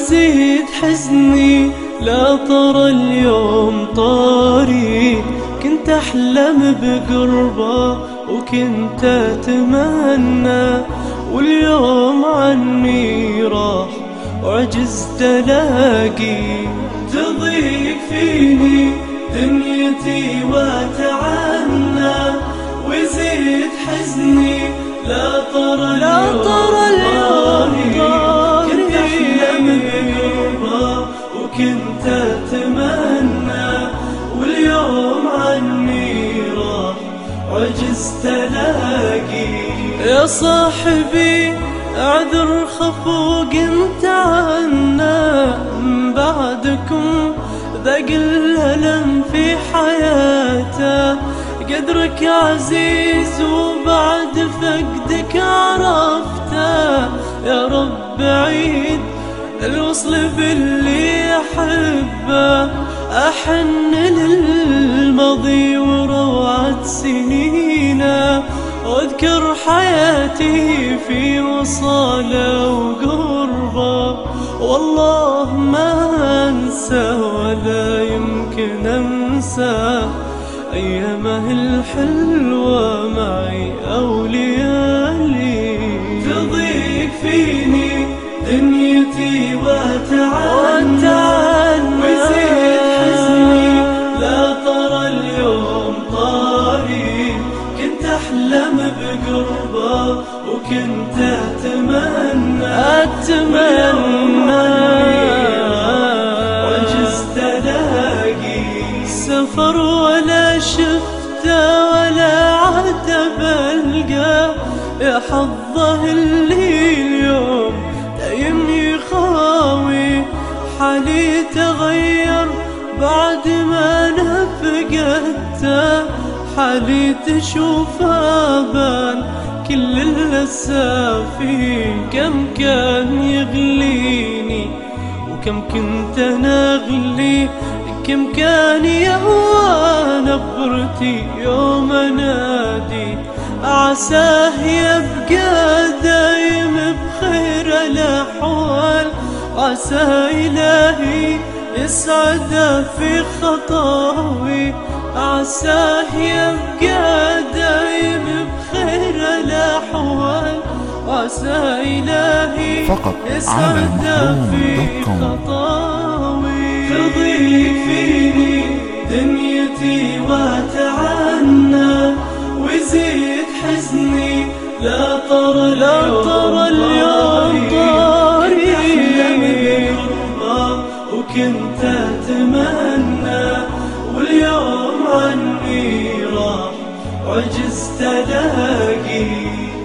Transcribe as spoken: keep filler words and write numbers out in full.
ويزيد حزني لا طرى اليوم طاري. كنت أحلم بقربه وكنت أتمنى، واليوم عني راح وعجزت ألاقي. تضيق فيني دنيتي وأتعنى، ويزيد حزني لا طرى اليوم طاري. كنت أحلم بقربه وكنت أتمنى، واليوم عني راح وعجزت ألاقي. يا صاحبي اعذر خفوق انت عنا، بعدكم ذاق الألم في حياته. قدرك عزيز وبعد فقدك عرفته. يا رب عيد الوصل باللي أحبه، أحن للماضي وروعة سنينه، واذكر حياتي في وصاله وقربه. والله ما أنسى ولا يمكن أنسى أيامه الحلوة معي أو ليالي. تضيق فيني دنيتي وأتعنى، ويزيد حزني لا طرى اليوم طاري. كنت أحلم بقربه وكنت أتمنى أتمنى وعجزت ألاقي. سفر ولا شفته ولا عاد بلقاه، يا حظه اللي اليوم دايم يخاوي. حالي تغير بعد ما نفقدته، حالي تشوفه بان كل الأسافي. كم كان يغليني وكم كنت أنا أغلي، كم كان يهوى نبرتي يوم أنادي. عساه يبقى دايم بخير الأحوال، عسى إلهي يسعد في خطاوي. عساه يبقى دايم بخير الأحوال، عسى إلهي يسعد في خطاوي. تضيق فيني دنيتي وأتعنى، ويزيد حزني لا طرى اليوم طاري. وكنت أتمنى، واليوم عني راح وعجزت ألاقي.